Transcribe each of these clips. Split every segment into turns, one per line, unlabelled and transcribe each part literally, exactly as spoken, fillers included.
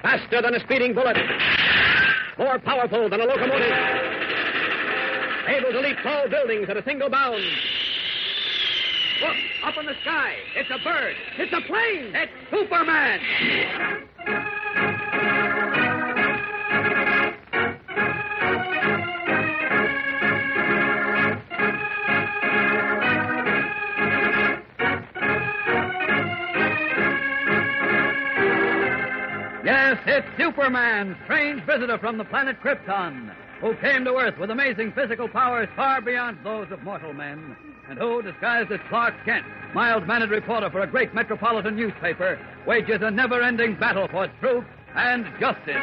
Faster than a speeding bullet. More powerful than a locomotive. Able to leap tall buildings at a single bound. Look, up in the sky. It's a bird. It's a plane. It's Superman.
Yes, it's Superman, strange visitor from the planet Krypton, who came to Earth with amazing physical powers far beyond those of mortal men, and who, disguised as Clark Kent, mild-mannered reporter for a great metropolitan newspaper, wages a never-ending battle for truth and justice.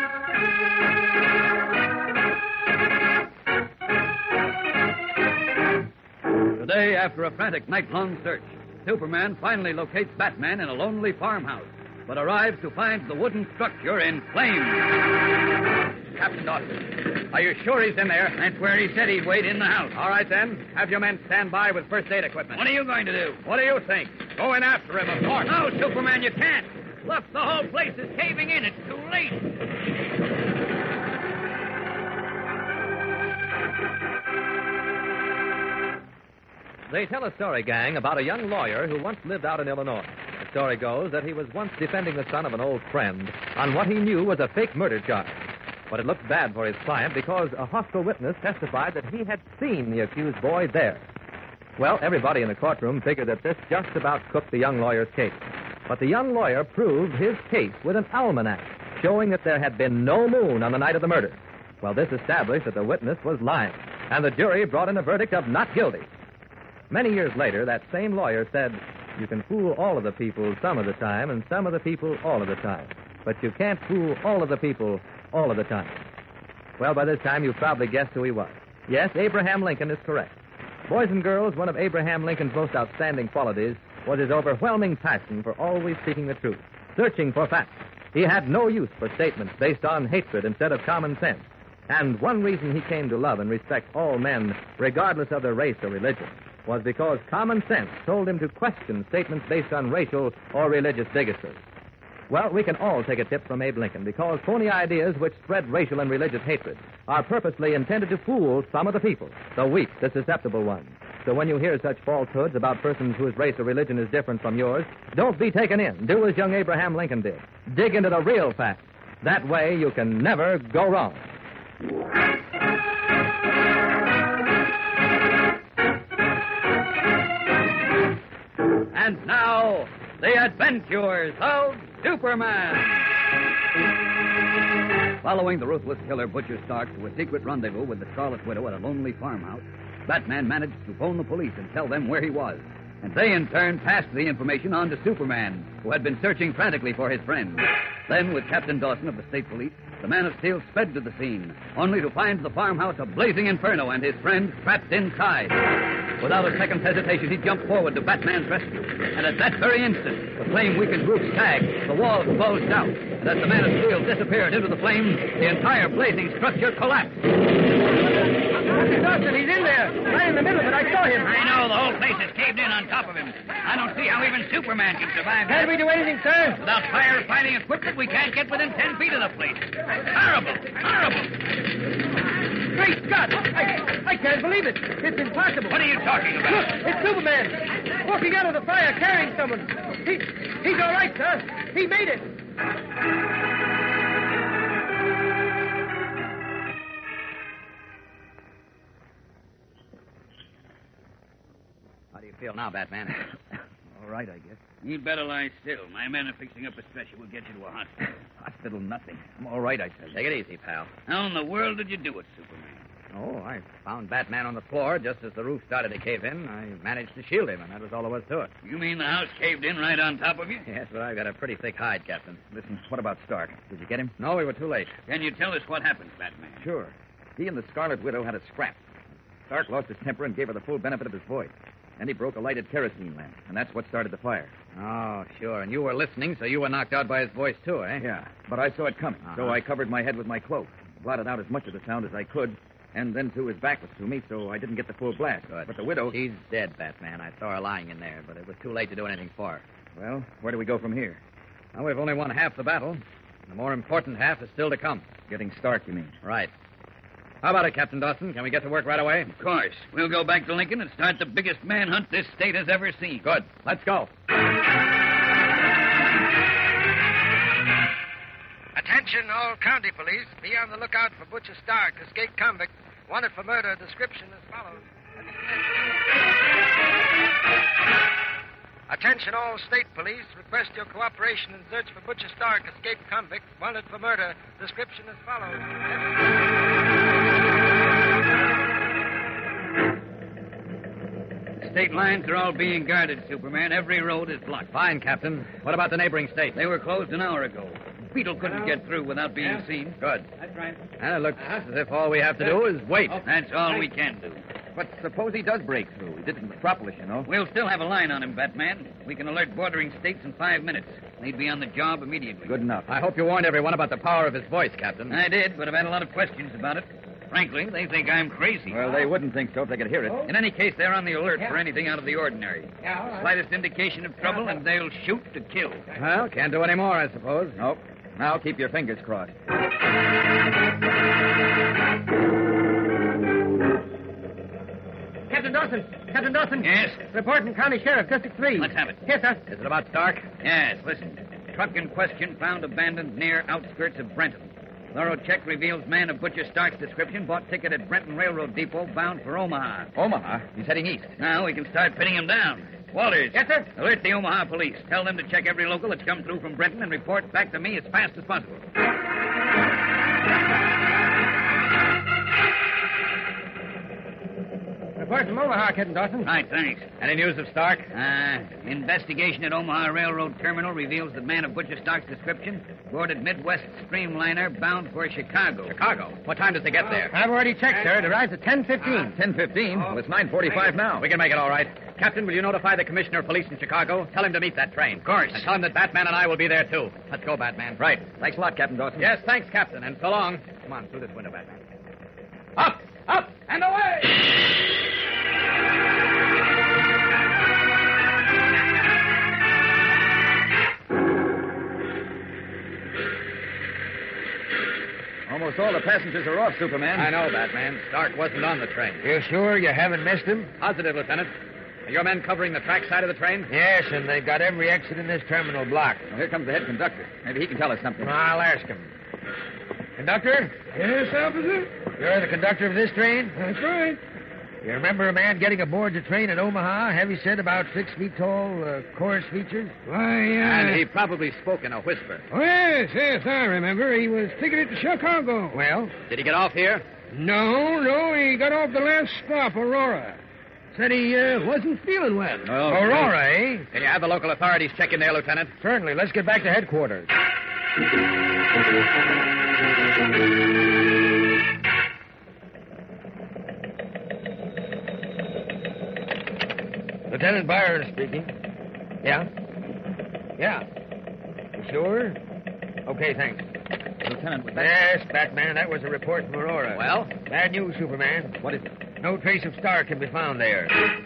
Today, after a frantic night-long search, Superman finally locates Batman in a lonely farmhouse, but arrives to find the wooden structure in flames.
Captain Dawson, are you sure he's in there?
That's where he said he'd wait, in the house.
All right, then. Have your men stand by with first aid equipment.
What are you going to do?
What do you think? Go in after him, of course.
No, Superman, you can't. Look, the whole place is caving in. It's too late.
They tell a story, gang, about a young lawyer who once lived out in Illinois. The story goes that he was once defending the son of an old friend on what he knew was a fake murder charge. But it looked bad for his client because a hostile witness testified that he had seen the accused boy there. Well, everybody in the courtroom figured that this just about cooked the young lawyer's case. But the young lawyer proved his case with an almanac, showing that there had been no moon on the night of the murder. Well, this established that the witness was lying, and the jury brought in a verdict of not guilty. Many years later, that same lawyer said, "You can fool all of the people some of the time and some of the people all of the time. But you can't fool all of the people all of the time." Well, by this time, you've probably guessed who he was. Yes, Abraham Lincoln is correct. Boys and girls, one of Abraham Lincoln's most outstanding qualities was his overwhelming passion for always seeking the truth, searching for facts. He had no use for statements based on hatred instead of common sense. And one reason he came to love and respect all men, regardless of their race or religion, was because common sense told him to question statements based on racial or religious bigotry. Well, we can all take a tip from Abe Lincoln because phony ideas which spread racial and religious hatred are purposely intended to fool some of the people, the weak, the susceptible ones. So when you hear such falsehoods about persons whose race or religion is different from yours, don't be taken in. Do as young Abraham Lincoln did. Dig into the real facts. That way you can never go wrong.
And now, the adventures of Superman. Following the ruthless killer Butcher Stark to a secret rendezvous with the Scarlet Widow at a lonely farmhouse, Batman managed to phone the police and tell them where he was. And they, in turn, passed the information on to Superman, who had been searching frantically for his friend. Then, with Captain Dawson of the State Police, the Man of Steel sped to the scene, only to find the farmhouse a blazing inferno and his friend trapped inside. Without a second's hesitation, he jumped forward to Batman's rescue. And at that very instant, the flame weakened roof sagged, the walls bulged out, and as the Man of Steel disappeared into the flames, the entire blazing structure collapsed.
Mister Dawson, he's in there, right in the middle of it. I saw him.
I know, the whole place is caved in on top of him. I don't see how even Superman can survive that.
Can't we do anything, sir?
Without fire fighting equipment, we can't get within ten feet of the place. Horrible, horrible.
Great Scott! I, I can't believe it. It's impossible.
What are you talking about?
Look, it's Superman. Walking out of the fire, carrying someone. He, he's all right, sir. He made it.
How do you feel now, Batman?
All right, I guess.
You'd better lie still. My men are fixing up a stretcher. We'll get you to a hospital.
Hospital, nothing. I'm all right, I said.
Take it easy, pal.
How in the world did you do it, Superman?
Oh, I found Batman on the floor just as the roof started to cave in. I managed to shield him, and that was all there was to it.
You mean the house caved in right on top of you?
Yes, but I've got a pretty thick hide, Captain.
Listen, what about Stark? Did you get him?
No, we were too late.
Can you tell us what happened, Batman?
Sure. He and the Scarlet Widow had a scrap. Stark lost his temper and gave her the full benefit of his voice. Then he broke a lighted kerosene lamp, and that's what started the fire.
Oh, sure. And you were listening, so you were knocked out by his voice, too, eh?
Yeah, but I saw it coming,
uh-huh.
so I covered my head with my cloak, blotted out as much of the sound as I could, and then, too, his back was to me, so I didn't get the full blast.
Good.
But the widow...
She's dead, Batman. I saw her lying in there, but it was too late to do anything for her.
Well, where do we go from here?
Well, we've only won half the battle.
The more important half is still to come.
Getting Stark, you mean?
Right. How about it, Captain Dawson? Can we get to work right away?
Of course. We'll go back to Lincoln and start the biggest manhunt this state has ever seen.
Good. Let's go.
Attention, all county police. Be on the lookout for Butcher Stark, escaped convict, wanted for murder. Description as follows. Attention, all state police. Request your cooperation in search for Butcher Stark, escaped convict, wanted for murder. Description as follows.
The state lines are all being guarded, Superman. Every road is blocked.
Fine, Captain. What about the neighboring states?
They were closed an hour ago. Beetle couldn't get through without being
Yeah.
seen.
Good.
That's right.
And it looks as if all we have to do is wait.
That's all we can do.
But suppose he does break through. He did it in Metropolis, you know.
We'll still have a line on him, Batman. We can alert bordering states in five minutes. They'd be on the job immediately.
Good enough.
I hope you warned everyone about the power of his voice, Captain.
I did, but I've had a lot of questions about it. Frankly, they think I'm crazy.
Well, they wouldn't think so if they could hear it.
In any case, they're on the alert for anything out of the ordinary. Slightest indication of trouble, and they'll shoot to kill.
Well, can't do any more, I suppose.
Nope. Now keep your fingers crossed.
Captain Dawson. Captain Dawson.
Yes?
Report from County Sheriff, District three.
Let's have it.
Yes, sir.
Is it about Stark?
Yes, listen. Truck in question found abandoned near outskirts of Brenton. Thorough check reveals man of Butcher Stark's description bought ticket at Brenton Railroad Depot bound for Omaha.
Omaha? He's heading east.
Now we can start pinning him down. Walters.
Yes, sir.
Alert the Omaha police. Tell them to check every local that's come through from Brenton and report back to me as fast as possible.
Report from Omaha, Captain Dawson.
Right, thanks.
Any news of Stark?
Uh, investigation at Omaha Railroad Terminal reveals that man of Butcher Stark's description boarded Midwest Streamliner bound for Chicago.
Chicago. What time does he get there?
I've already checked, sir. It arrives at ten fifteen.
ten fifteen? Well, it's nine forty-five now.
We can make it all right. Captain, will you notify the commissioner of police in Chicago? Tell him to meet that train.
Of course.
And tell him that Batman and I will be there, too. Let's go, Batman.
Right. Thanks a lot, Captain Dawson.
Yes, thanks, Captain, and so long. Come on, through this window, Batman. Up, up, and away!
Almost all the passengers are off, Superman.
I know, Batman. Stark wasn't on the train.
You sure you haven't missed him?
Positive, Lieutenant. Are your men covering the track side of the train?
Yes, and they've got every exit in this terminal blocked.
Well, here comes the head conductor. Maybe he can tell us something.
I'll ask him. Conductor?
Yes, officer?
You're the conductor of this train?
That's right.
You remember a man getting aboard the train at Omaha, heavy set, about six feet tall, uh, coarse features?
Why, uh...
And he probably spoke in a whisper.
Oh, yes, yes, I remember. He was ticketed to Chicago.
Well?
Did he get off here?
No, no, he got off the last stop, Aurora. Said he uh, wasn't feeling well.
Oh,
Aurora, eh?
Can you have the local authorities check in there, Lieutenant?
Certainly. Let's get back to headquarters. Lieutenant Byron speaking. Yeah? Yeah. You sure? Okay, thanks.
Lieutenant, was that...
Yes, Batman, that was a report from Aurora.
Well?
Bad news, Superman.
What is it?
No trace of Stark can be found there.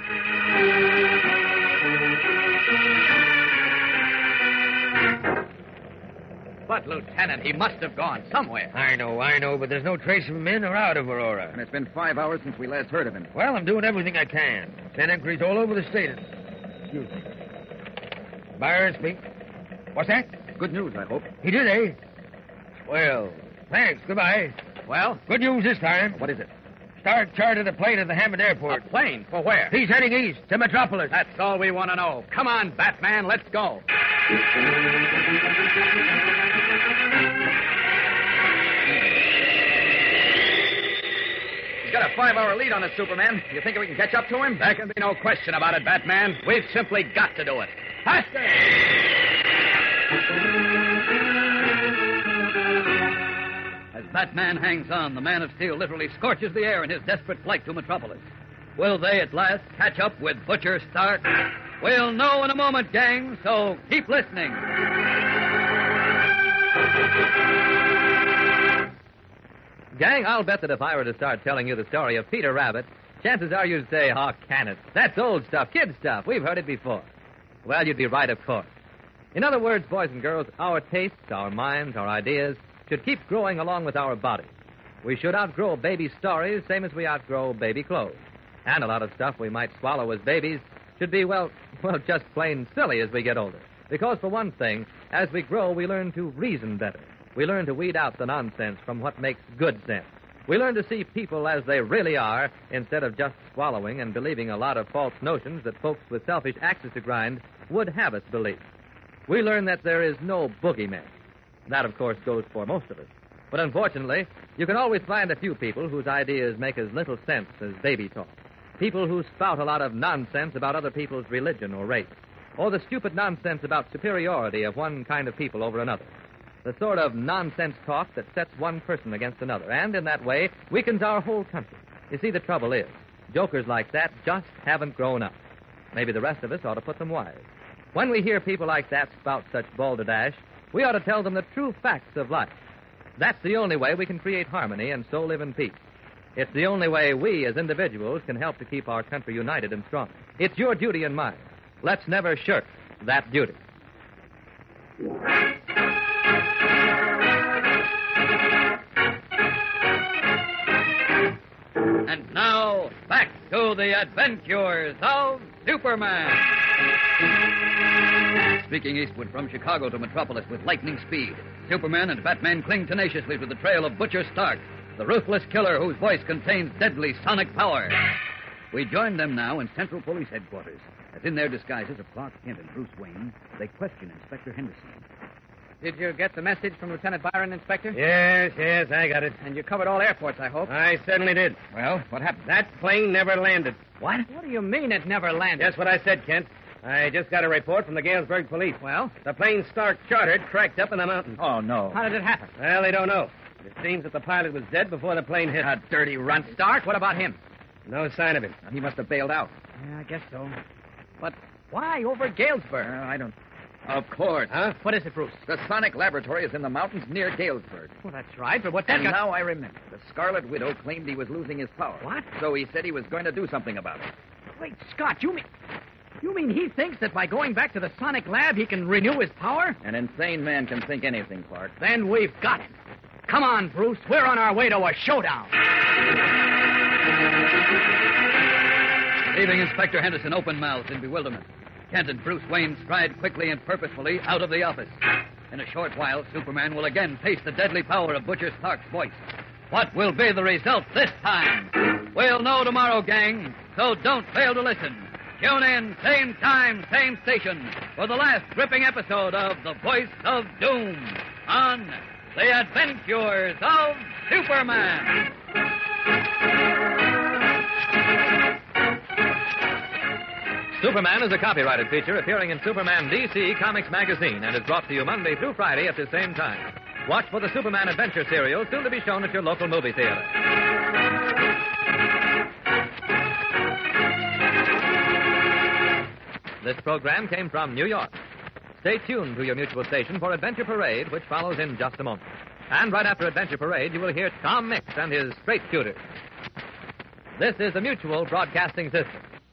But, Lieutenant, he must have gone somewhere.
I know, I know, but there's no trace of him in or out of Aurora.
And it's been five hours since we last heard of him.
Well, I'm doing everything I can. Send inquiries all over the state. Excuse me. Byron, speak. What's that?
Good news, I hope.
He did, eh? Well, thanks. Goodbye.
Well?
Good news this time.
What is it?
Stark chartered a plane at the Hammond Airport.
A plane? For where?
He's heading east to Metropolis.
That's all we want to know. Come on, Batman, let's go.
He's got a five-hour lead on us, Superman. You think we can catch up to him?
There can be no question about it, Batman. We've simply got to do it. Faster!
As Batman hangs on, the Man of Steel literally scorches the air in his desperate flight to Metropolis. Will they at last catch up with Butcher Stark? We'll know in a moment, gang, so keep listening.
Gang, I'll bet that if I were to start telling you the story of Peter Rabbit, chances are you'd say, "Oh, can it? That's old stuff, kid stuff. We've heard it before." Well, you'd be right, of course. In other words, boys and girls, our tastes, our minds, our ideas should keep growing along with our bodies. We should outgrow baby stories, same as we outgrow baby clothes. And a lot of stuff we might swallow as babies should be, well, well, just plain silly as we get older. Because, for one thing, as we grow, we learn to reason better. We learn to weed out the nonsense from what makes good sense. We learn to see people as they really are instead of just swallowing and believing a lot of false notions that folks with selfish axes to grind would have us believe. We learn that there is no boogeyman. That, of course, goes for most of us. But unfortunately, you can always find a few people whose ideas make as little sense as baby talk. People who spout a lot of nonsense about other people's religion or race, or the stupid nonsense about superiority of one kind of people over another. The sort of nonsense talk that sets one person against another, and in that way weakens our whole country. You see, the trouble is, jokers like that just haven't grown up. Maybe the rest of us ought to put them wise. When we hear people like that spout such balderdash, we ought to tell them the true facts of life. That's the only way we can create harmony and so live in peace. It's the only way we, as individuals, can help to keep our country united and strong. It's your duty and mine. Let's never shirk that duty.
And now, back to the adventures of Superman. Speaking eastward from Chicago to Metropolis with lightning speed, Superman and Batman cling tenaciously to the trail of Butcher Stark, the ruthless killer whose voice contains deadly sonic power. We join them now in Central Police Headquarters, as in their disguises of Clark Kent and Bruce Wayne, they question Inspector Henderson.
Did you get the message from Lieutenant Byron, Inspector?
Yes, yes, I got it.
And you covered all airports, I hope.
I certainly did.
Well, what happened?
That plane never landed.
What?
What do you mean it never landed?
That's what I said, Kent. I just got a report from the Galesburg police.
Well?
The plane Stark chartered cracked up in the mountains.
Oh, no.
How did it happen?
Well, they don't know. It seems that the pilot was dead before the plane hit.
A dirty runt.
Stark? What about him?
No sign of him.
He must have bailed out.
Yeah, I guess so. But why over Galesburg?
Uh, I don't... Of course.
Huh?
What is it, Bruce?
The Sonic Laboratory is in the mountains near Galesburg.
Well, that's right, but what that
And
got...
now I remember. The Scarlet Widow claimed he was losing his power.
What?
So he said he was going to do something about it.
Great Scott, you mean... You mean he thinks that by going back to the Sonic Lab he can renew his power?
An insane man can think anything, Clark.
Then we've got him. Come on, Bruce. We're on our way to a showdown.
Leaving Inspector Henderson open-mouthed in bewilderment, Kent and Bruce Wayne stride quickly and purposefully out of the office. In a short while, Superman will again face the deadly power of Butcher Stark's voice. What will be the result this time? We'll know tomorrow, gang, so don't fail to listen. Tune in, same time, same station, for the last gripping episode of The Voice of Doom on The Adventures of Superman.
Superman is a copyrighted feature appearing in Superman D C Comics Magazine and is brought to you Monday through Friday at the same time. Watch for the Superman Adventure serial, soon to be shown at your local movie theater. This program came from New York. Stay tuned to your mutual station for Adventure Parade, which follows in just a moment. And right after Adventure Parade, you will hear Tom Mix and his straight shooters. This is the Mutual Broadcasting System.